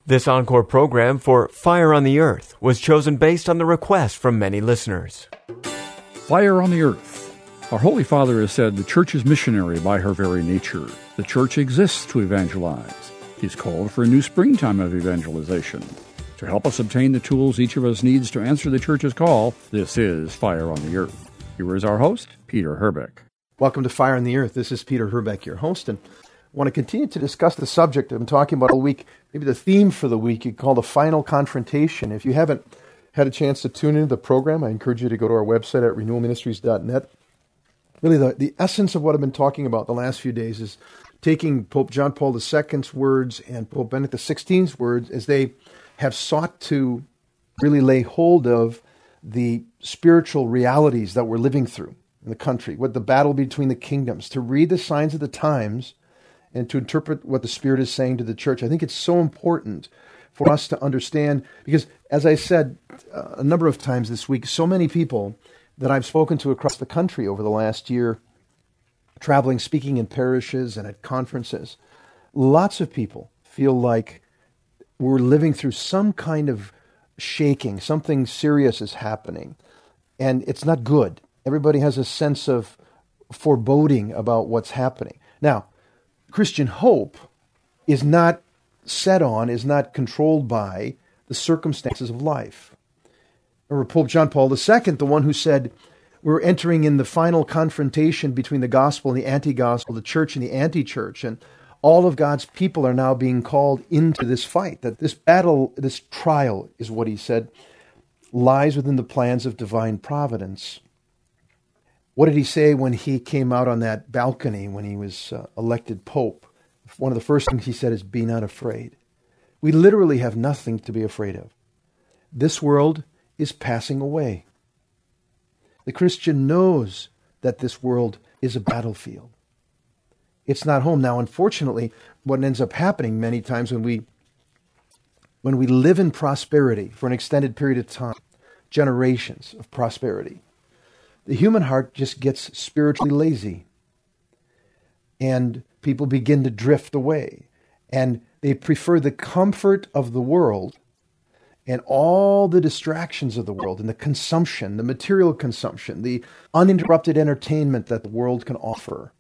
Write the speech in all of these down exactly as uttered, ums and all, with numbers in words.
This encore program for Fire on the Earth was chosen based on the request from many listeners. Fire on the Earth. Our Holy Father has said the Church is missionary by her very nature. The Church exists to evangelize. He's called for a new springtime of evangelization. To help us obtain the tools each of us needs to answer the Church's call, this is Fire on the Earth. Here is our host, Peter Herbeck. Welcome to Fire on the Earth. This is Peter Herbeck, your host, and I want to continue to discuss the subject I've been talking about all week. Maybe the theme for the week you call the final confrontation. If you haven't had a chance to tune into the program, I encourage you to go to our website at renewal ministries dot net. Really, the, the essence of what I've been talking about the last few days is taking Pope John Paul the Second's words and Pope Benedict the Sixteenth's words as they have sought to really lay hold of the spiritual realities that we're living through in the country, what the battle between the kingdoms, to read the signs of the times and to interpret what the Spirit is saying to the church. I think it's so important for us to understand because, as I said uh, a number of times this week, so many people that I've spoken to across the country over the last year, traveling, speaking in parishes and at conferences, lots of people feel like we're living through some kind of shaking, something serious is happening, and it's not good. Everybody has a sense of foreboding about what's happening. Now, Christian hope is not set on, is not controlled by the circumstances of life. Remember Pope John Paul the Second, the one who said, we're entering in the final confrontation between the gospel and the anti-gospel, the church and the anti-church, and all of God's people are now being called into this fight, that this battle, this trial, is what he said, lies within the plans of divine providence. What did he say when he came out on that balcony when he was uh, elected pope? One of the first things he said is, be not afraid. We literally have nothing to be afraid of. This world is passing away. The Christian knows that this world is a battlefield. It's not home. Now, unfortunately, what ends up happening many times when we when we live in prosperity for an extended period of time, generations of prosperity, the human heart just gets spiritually lazy. And people begin to drift away. And they prefer the comfort of the world and all the distractions of the world and the consumption, the material consumption, the uninterrupted entertainment that the world can offer.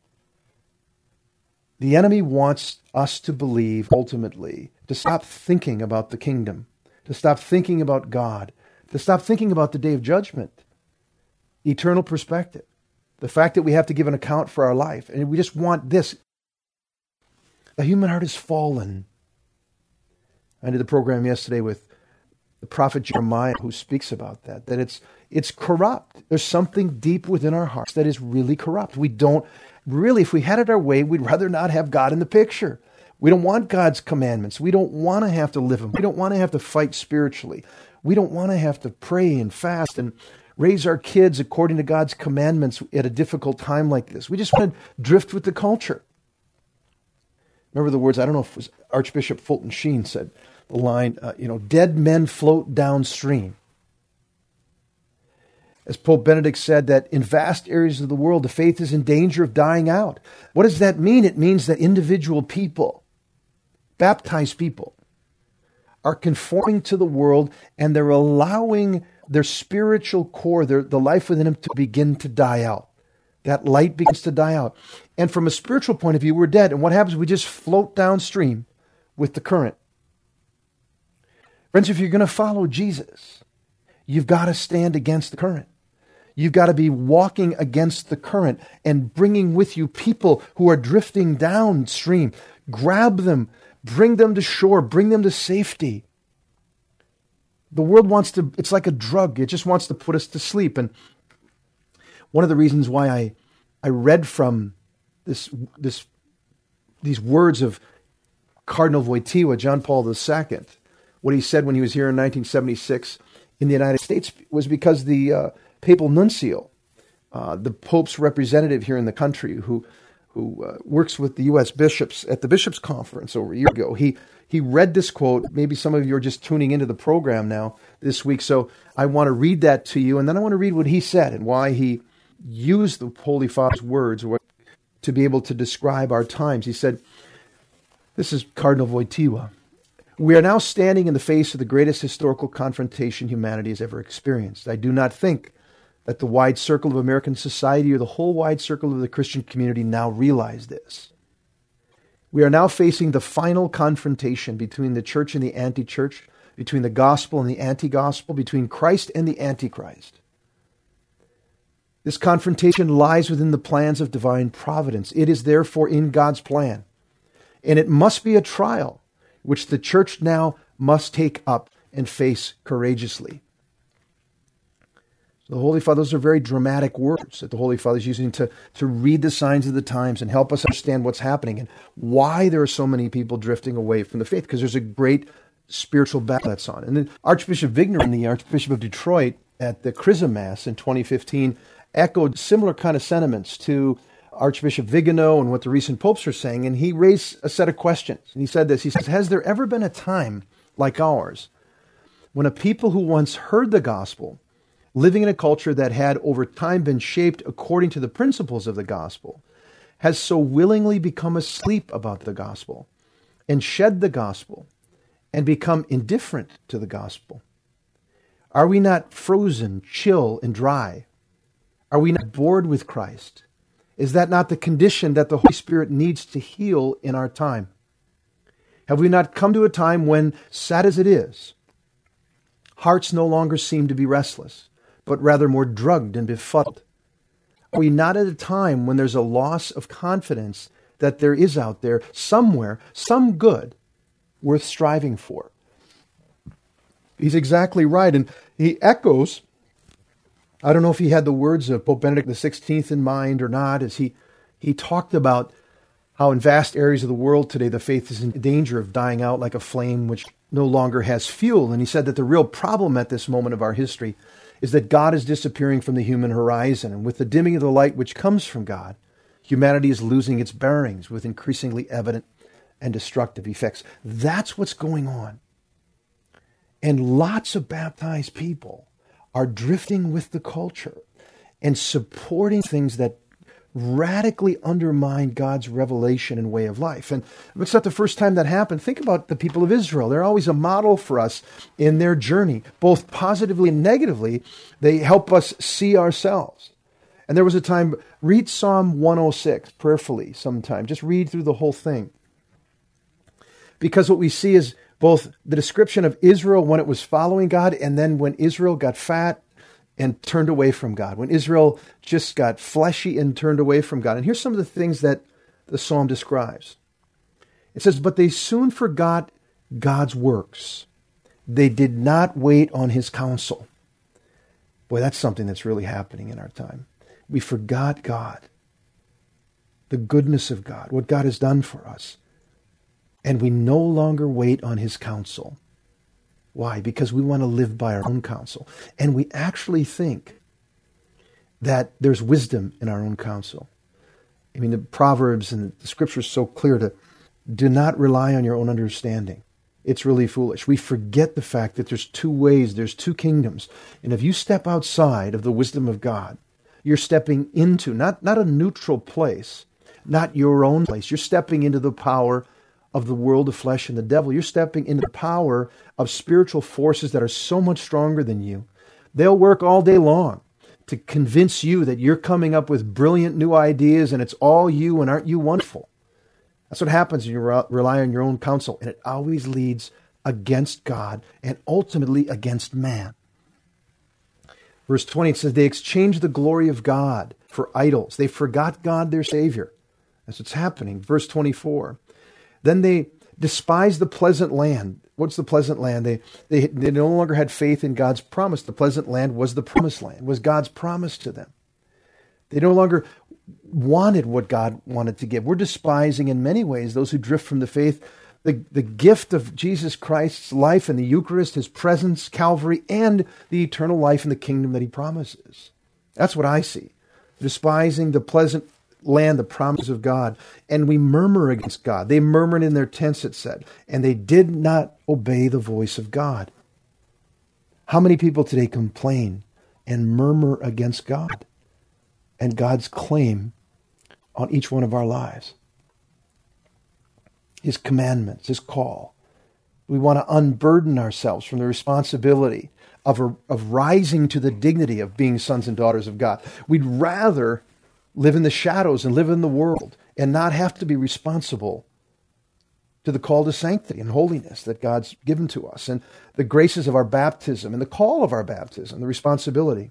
The enemy wants us to believe, ultimately, to stop thinking about the kingdom, to stop thinking about God, to stop thinking about the day of judgment, eternal perspective, the fact that we have to give an account for our life. And we just want this. The human heart is fallen. I did the program yesterday with the prophet Jeremiah, who speaks about that, that it's it's corrupt. There's something deep within our hearts that is really corrupt. We don't, really, if we had it our way, we'd rather not have God in the picture. We don't want God's commandments. We don't want to have to live them. We don't want to have to fight spiritually. We don't want to have to pray and fast and raise our kids according to God's commandments at a difficult time like this. We just want to drift with the culture. Remember the words, I don't know if it was Archbishop Fulton Sheen said, the line, uh, you know, dead men float downstream. As Pope Benedict said, that in vast areas of the world, the faith is in danger of dying out. What does that mean? It means that individual people, baptized people, are conforming to the world and they're allowing their spiritual core, their, the life within them to begin to die out. That light begins to die out. And from a spiritual point of view, we're dead. And what happens? We just float downstream with the current. Friends, if you're going to follow Jesus, you've got to stand against the current. You've got to be walking against the current and bringing with you people who are drifting downstream. Grab them, bring them to shore, bring them to safety. The world wants to, it's like a drug. It just wants to put us to sleep. And one of the reasons why I, I read from this, this, these words of Cardinal Wojtyła, John Paul the Second, what he said when he was here in nineteen seventy-six in the United States, was because the uh, papal nuncio, uh, the Pope's representative here in the country, who who uh, works with the U S bishops at the Bishops' Conference over a year ago, he he read this quote. Maybe some of you are just tuning into the program now this week, so I want to read that to you, and then I want to read what he said and why he used the Holy Father's words to be able to describe our times. He said, this is Cardinal Wojtyła, We are now standing in the face of the greatest historical confrontation humanity has ever experienced. I do not think that the wide circle of American society or the whole wide circle of the Christian community now realize this. We are now facing the final confrontation between the church and the anti-church, between the gospel and the anti-gospel, between Christ and the antichrist. This confrontation lies within the plans of divine providence. It is therefore in God's plan. And it must be a trial which the church now must take up and face courageously. The Holy Father, those are very dramatic words that the Holy Father is using to, to read the signs of the times and help us understand what's happening and why there are so many people drifting away from the faith, because there's a great spiritual battle that's on. And then Archbishop Vigneron, the Archbishop of Detroit, at the Chrism Mass in twenty fifteen, echoed similar kind of sentiments to Archbishop Vigano and what the recent popes are saying, and he raised a set of questions. And he said this, he says, has there ever been a time like ours when a people who once heard the gospel, living in a culture that had over time been shaped according to the principles of the gospel, has so willingly become asleep about the gospel and shed the gospel and become indifferent to the gospel? Are we not frozen, chill, and dry? Are we not bored with Christ? Is that not the condition that the Holy Spirit needs to heal in our time? Have we not come to a time when, sad as it is, hearts no longer seem to be restless, but rather more drugged and befuddled? Are we not at a time when there's a loss of confidence that there is out there somewhere, some good worth striving for? He's exactly right. And he echoes, I don't know if he had the words of Pope Benedict the sixteenth in mind or not, as he, he talked about how in vast areas of the world today the faith is in danger of dying out like a flame which no longer has fuel. And he said that the real problem at this moment of our history is that God is disappearing from the human horizon. And with the dimming of the light which comes from God, humanity is losing its bearings with increasingly evident and destructive effects. That's what's going on. And lots of baptized people are drifting with the culture and supporting things that radically undermine God's revelation and way of life. And it's not the first time that happened. Think about the people of Israel. They're always a model for us in their journey, both positively and negatively. They help us see ourselves. And there was a time, read Psalm one oh six prayerfully sometime. Just read through the whole thing. Because what we see is both the description of Israel when it was following God, and then when Israel got fat and turned away from God. When Israel just got fleshy and turned away from God. And here's some of the things that the psalm describes. It says, but they soon forgot God's works. They did not wait on his counsel. Boy, that's something that's really happening in our time. We forgot God, the goodness of God, what God has done for us. And we no longer wait on his counsel. Why? Because we want to live by our own counsel. And we actually think that there's wisdom in our own counsel. I mean, the Proverbs and the Scripture is so clear to do not rely on your own understanding. It's really foolish. We forget the fact that there's two ways, there's two kingdoms. And if you step outside of the wisdom of God, you're stepping into not, not a neutral place, not your own place. You're stepping into the power of the world of flesh and the devil. You're stepping into the power of spiritual forces that are so much stronger than you. They'll work all day long to convince you that you're coming up with brilliant new ideas and it's all you and aren't you wonderful. That's what happens when you rely on your own counsel, and it always leads against God and ultimately against man. Verse twenty, it says, they exchanged the glory of God for idols. They forgot God, their Savior. That's what's happening. Verse twenty-four, then they despised the pleasant land. What's the pleasant land? They, they they no longer had faith in God's promise. The pleasant land was the promised land, was God's promise to them. They no longer wanted what God wanted to give. We're despising in many ways those who drift from the faith, the, the gift of Jesus Christ's life and the Eucharist, his presence, Calvary, and the eternal life in the kingdom that he promises. That's what I see. Despising the pleasant land, the promises of God. And we murmur against God. They murmured in their tents, it said, and they did not obey the voice of God. How many people today complain and murmur against God and God's claim on each one of our lives? His commandments, his call. We want to unburden ourselves from the responsibility of, of rising to the dignity of being sons and daughters of God. We'd rather live in the shadows and live in the world and not have to be responsible to the call to sanctity and holiness that God's given to us, and the graces of our baptism and the call of our baptism, the responsibility.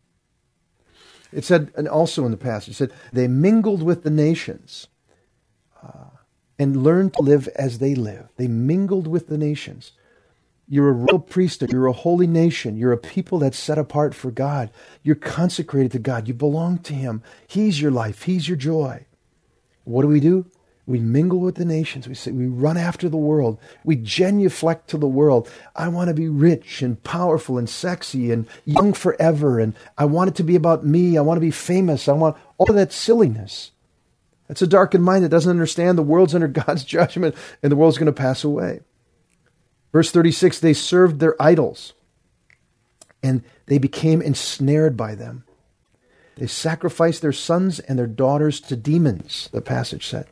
It said, and also in the passage, it said, they mingled with the nations uh, and learned to live as they live. They mingled with the nations. You're a royal priesthood. You're a holy nation. You're a people that's set apart for God. You're consecrated to God. You belong to Him. He's your life. He's your joy. What do we do? We mingle with the nations. We say, we run after the world. We genuflect to the world. I want to be rich and powerful and sexy and young forever. And I want it to be about me. I want to be famous. I want all of that silliness. That's a darkened mind that doesn't understand the world's under God's judgment and the world's going to pass away. Verse thirty-six, they served their idols and they became ensnared by them. They sacrificed their sons and their daughters to demons, the passage said.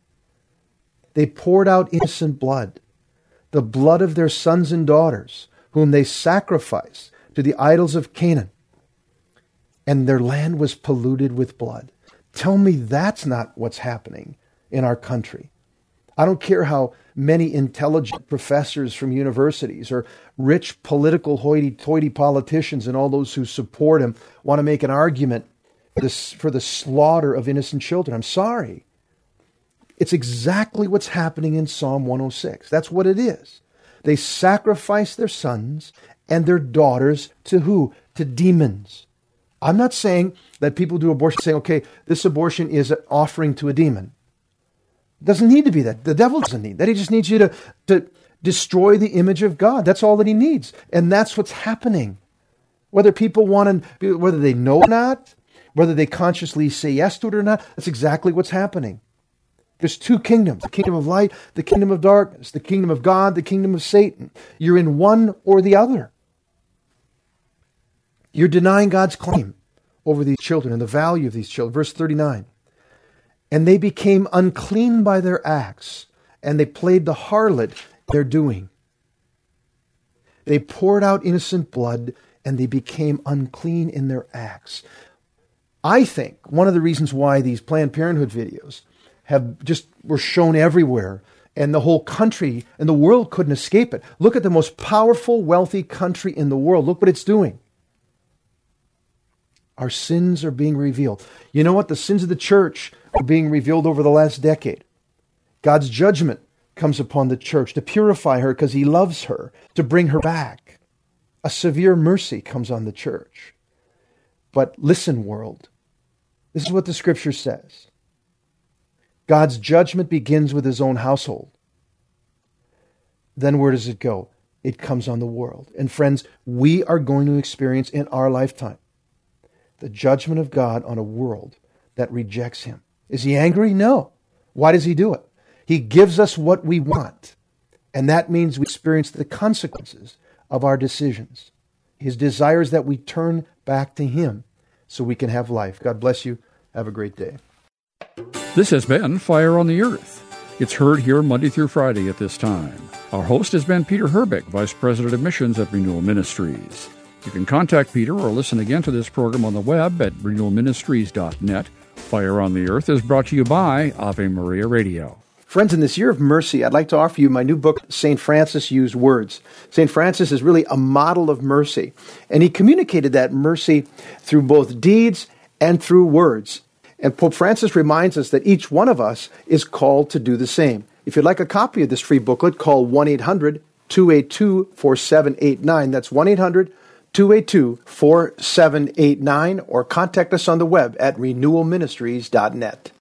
They poured out innocent blood, the blood of their sons and daughters, whom they sacrificed to the idols of Canaan. And their land was polluted with blood. Tell me that's not what's happening in our country. I don't care how many intelligent professors from universities or rich political hoity-toity politicians and all those who support him want to make an argument for the, for the slaughter of innocent children. I'm sorry. It's exactly what's happening in Psalm one oh six. That's what it is. They sacrifice their sons and their daughters to who? To demons. I'm not saying that people do abortion saying, okay, this abortion is an offering to a demon. It doesn't need to be that. The devil doesn't need that. He just needs you to, to destroy the image of God. That's all that he needs. And that's what's happening. Whether people want to, whether they know or not, whether they consciously say yes to it or not, that's exactly what's happening. There's two kingdoms, the kingdom of light, the kingdom of darkness, the kingdom of God, the kingdom of Satan. You're in one or the other. You're denying God's claim over these children and the value of these children. Verse thirty-nine. And they became unclean by their acts, and they played the harlot their doing. They poured out innocent blood, and they became unclean in their acts. I think one of the reasons why these Planned Parenthood videos have just were shown everywhere, and the whole country and the world couldn't escape it. Look at the most powerful, wealthy country in the world. Look what it's doing. Our sins are being revealed. You know what? The sins of the church are being revealed over the last decade. God's judgment comes upon the church to purify her because He loves her, to bring her back. A severe mercy comes on the church. But listen, world. This is what the Scripture says. God's judgment begins with His own household. Then where does it go? It comes on the world. And friends, we are going to experience in our lifetime the judgment of God on a world that rejects Him. Is He angry? No. Why does He do it? He gives us what we want. And that means we experience the consequences of our decisions. His desire is that we turn back to Him so we can have life. God bless you. Have a great day. This has been Fire on the Earth. It's heard here Monday through Friday at this time. Our host has been Peter Herbeck, Vice President of Missions at Renewal Ministries. You can contact Peter or listen again to this program on the web at renewal ministries dot net. Fire on the Earth is brought to you by Ave Maria Radio. Friends, in this year of mercy, I'd like to offer you my new book, Saint Francis Used Words. Saint Francis is really a model of mercy, and he communicated that mercy through both deeds and through words. And Pope Francis reminds us that each one of us is called to do the same. If you'd like a copy of this free booklet, call one eight hundred two eight two four seven eight nine. That's one eight hundred two eight two four seven eight nine, or contact us on the web at renewal ministries dot net.